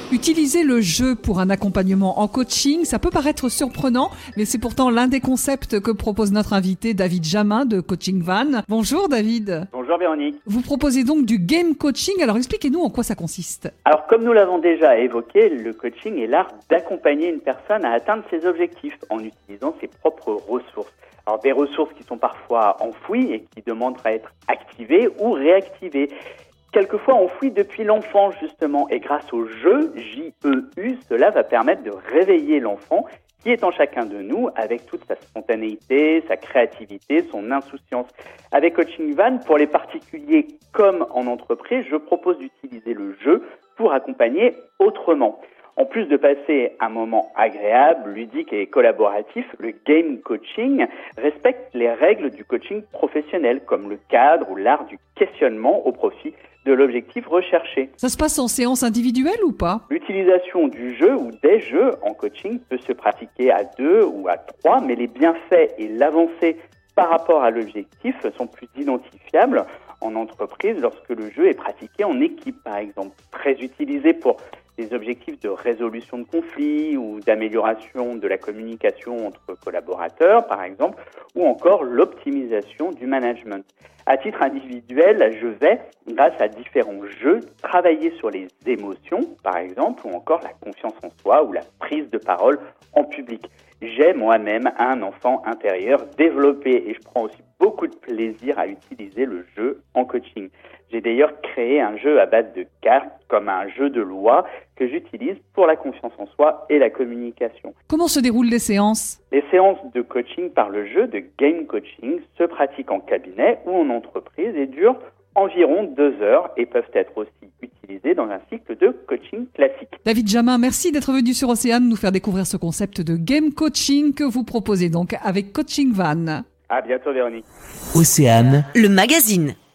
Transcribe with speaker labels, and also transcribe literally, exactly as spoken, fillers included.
Speaker 1: Utiliser le jeu pour un accompagnement en coaching, ça peut paraître surprenant, mais c'est pourtant l'un des concepts que propose notre invité David Jamin de Coaching Van. Bonjour David.
Speaker 2: Bonjour Véronique.
Speaker 1: Vous proposez donc du game coaching, alors expliquez-nous en quoi ça consiste.
Speaker 2: Alors comme nous l'avons déjà évoqué, le coaching est l'art d'accompagner une personne à atteindre ses objectifs en utilisant ses propres ressources. Alors des ressources qui sont parfois enfouies et qui demandent à être activées ou réactivées. Quelquefois enfouies depuis l'enfance justement, et grâce au jeu, J E U, cela va permettre de réveiller l'enfant qui est en chacun de nous avec toute sa spontanéité, sa créativité, son insouciance. Avec Coaching Van, pour les particuliers comme en entreprise, je propose d'utiliser le jeu pour accompagner autrement. En plus de passer un moment agréable, ludique et collaboratif, le game coaching respecte les règles du coaching professionnel, comme le cadre ou l'art du questionnement au profit de l'objectif recherché.
Speaker 1: Ça se passe en séance individuelle ou pas ?
Speaker 2: L'utilisation du jeu ou des jeux en coaching peut se pratiquer à deux ou à trois, mais les bienfaits et l'avancée par rapport à l'objectif sont plus identifiables en entreprise lorsque le jeu est pratiqué en équipe, par exemple. Très utilisé pour des objectifs de résolution de conflits ou d'amélioration de la communication entre collaborateurs, par exemple, ou encore l'optimisation du management. À titre individuel, je vais, grâce à différents jeux, travailler sur les émotions, par exemple, ou encore la confiance en soi ou la prise de parole en public. J'ai moi-même un enfant intérieur développé et je prends aussi beaucoup de plaisir à utiliser le jeu en coaching. J'ai d'ailleurs créé un jeu à base de cartes comme un jeu de loi que j'utilise pour la confiance en soi et la communication.
Speaker 1: Comment se déroulent les séances ?
Speaker 2: Les séances de coaching par le jeu de game coaching se pratiquent en cabinet ou en entreprise et durent environ deux heures et peuvent être aussi utilisées dans un cycle de coaching classique.
Speaker 1: David Jamin, merci d'être venu sur Océane nous faire découvrir ce concept de game coaching que vous proposez donc avec Coaching Van.
Speaker 2: À bientôt Véronique.
Speaker 3: Océane,
Speaker 4: le magazine.